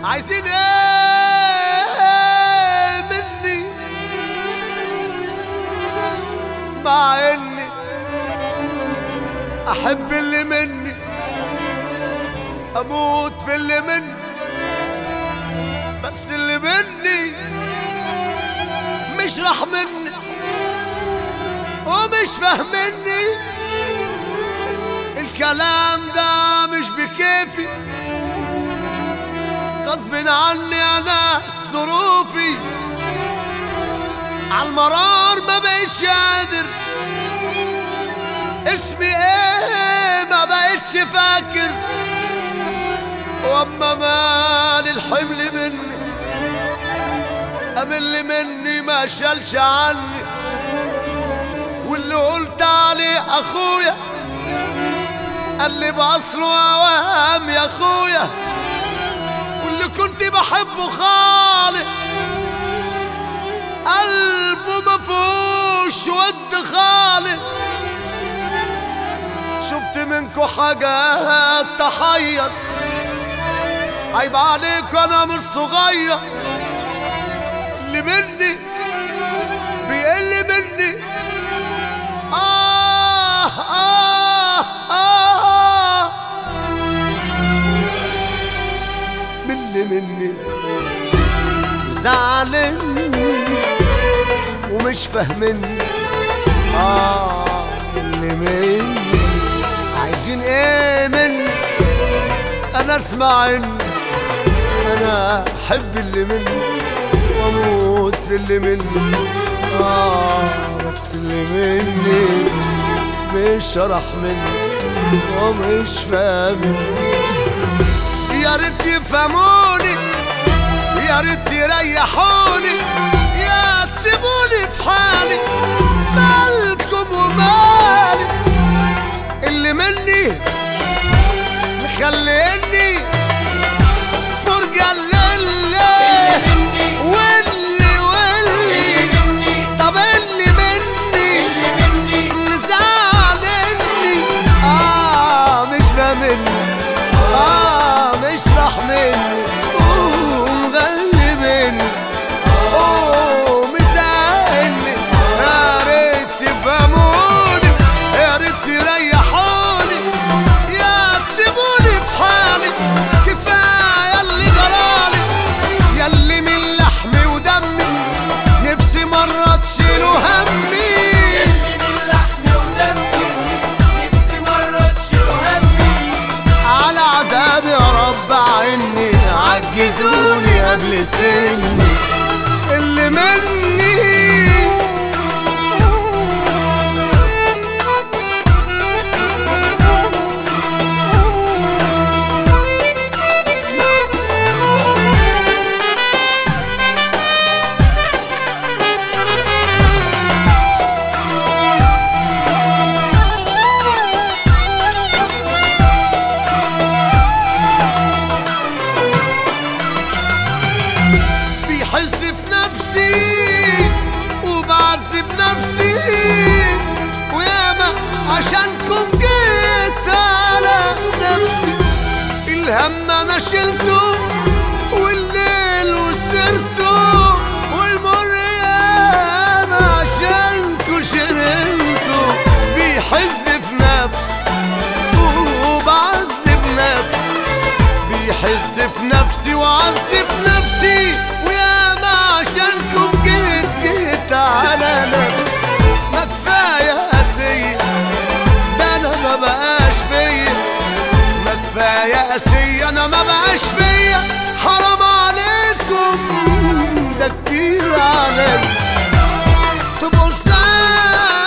عايزين ايه مني مع اني احب اللي مني، اموت في اللي مني، بس اللي مني مش راح مني ومش فاهمني. الكلام ده مش بكيفي، غصب عني انا ظروفي، عالمرار ما بقتش قادر، اسمي ايه ما بقتش فاكر. واما مال الحمل مني قام اللي مني ما شالش عني، واللي قلت عليه اخويا قال لي باصله اوهام يا اخويا، واللي كنت بحبه خالص قلبه مفهوش ود خالص. شفت منكو حاجات تحير، عيب عليك انا مش صغير، اللي مني بيقل مني. مني زعلني ومش فاهمني. اللي مني عايزين ايه مني؟ انا اسمع اني انا احب اللي مني واموت في اللي مني. بس اللي مني مش شرح مني ومش فاهمني. يا ريت يفهموني، يا ريت يريحوني، يا تسيبوني في حالي، مالكم ومالي. اللي مني مخليني فرجة للي واللي طب اللي مني مزعلني، مش فاهمني، مش راح مني ومغلبني ومزعلني. يا ريت تفهموني، يا ريت تريحوني، يا تسيبوني في حالي. كفاية اللي جرالي، ياللي من لحمي ودمي نفسي مرة تشيلوا همي. عني عجزوني قبل سني اللي مني. بحس في نفسي وبعذب نفسي، وياما عشانكم جيت على نفسي. الهم انا شلته والليل وسرته، والمر ياما عشانكم شربته. بيحس في نفسي وبعذب نفسي، بيحس في نفسي وعذب نفسي، وياما عشانكم جيت على نفسي. ما كفاية قاسية ده انا ما بقاش فيا، ما كفاية قاسية انا ما بقاش فيا. حرام عليكم ده كتير عليا، تبقوا